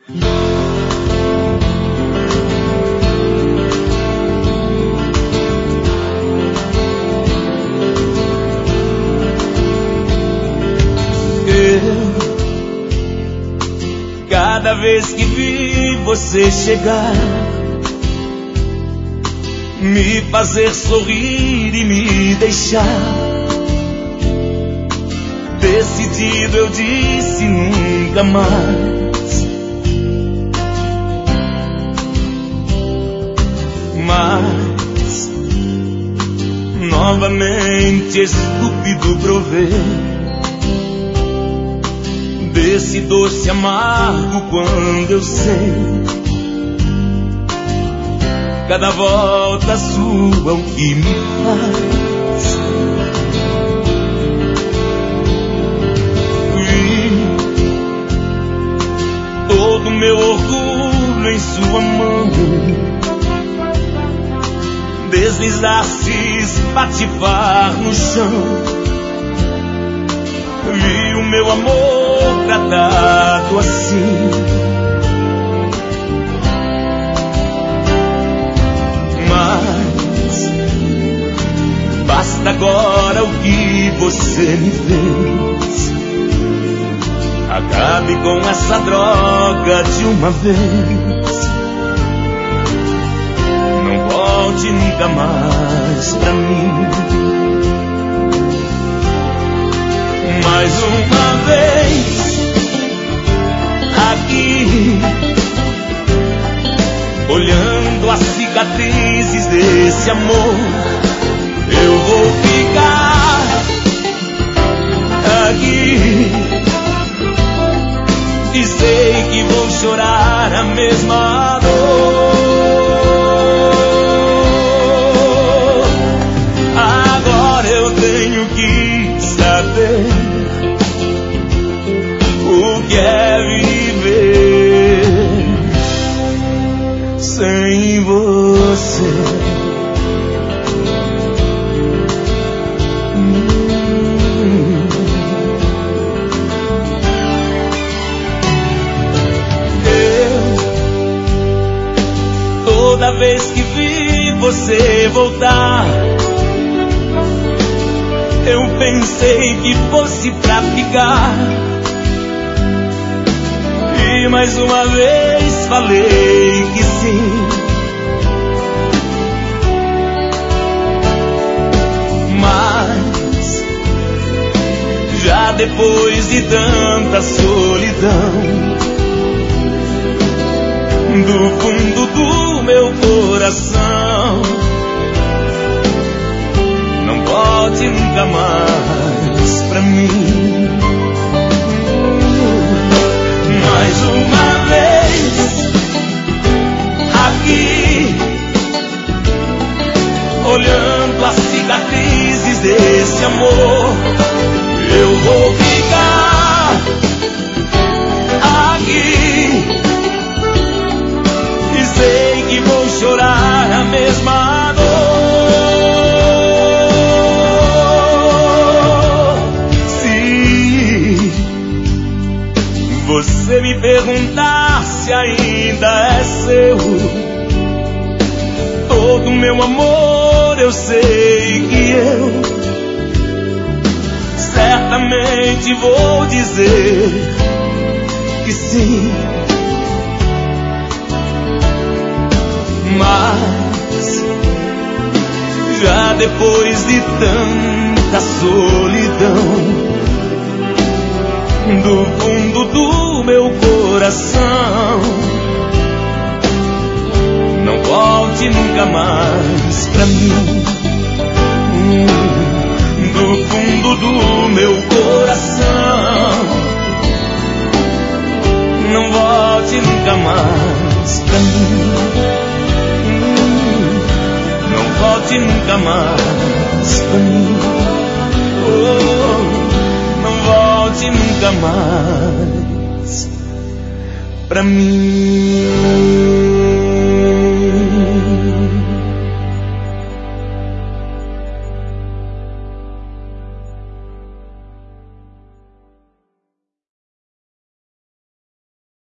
Cada vez que vi você chegar, me fazer sorrir e me deixar, decidido eu disse nunca mais. Mas novamente estúpido provei desse doce amargo quando eu sei cada volta sua o que me faz. Vi todo meu orgulho em sua mão deslizar-se, espatifar no chão. Vi o meu amor tratado assim. Mas basta agora o que você me fez. Acabe com essa droga de uma vez. Não volte nunca mais pra mim. Mais uma vez aqui, olhando as cicatrizes desse amor, eu vou ficar aqui e sei que vou chorar a mesma dor. Agora eu tenho que saber o que é viver sem você. Toda vez que vi você voltar, eu pensei que fosse pra ficar. E mais uma vez falei que sim. Mas já depois de tanta solidão, do fundo do meu coração, não volte nunca mais pra mim. Mais uma vez aqui, olhando as cicatrizes desse amor, eu vou ficar aqui e sei que vou chorar a mesma dor. Se você me perguntar se ainda é seu, todo meu amor eu sei que eu certamente vou dizer que sim. Mas já depois de tanta solidão, do fundo do meu coração, não volte nunca mais pra mim. Do fundo do meu coração, não volte nunca mais pra mim. Não volte nunca mais pra mim. Oh, não volte nunca mais pra mim.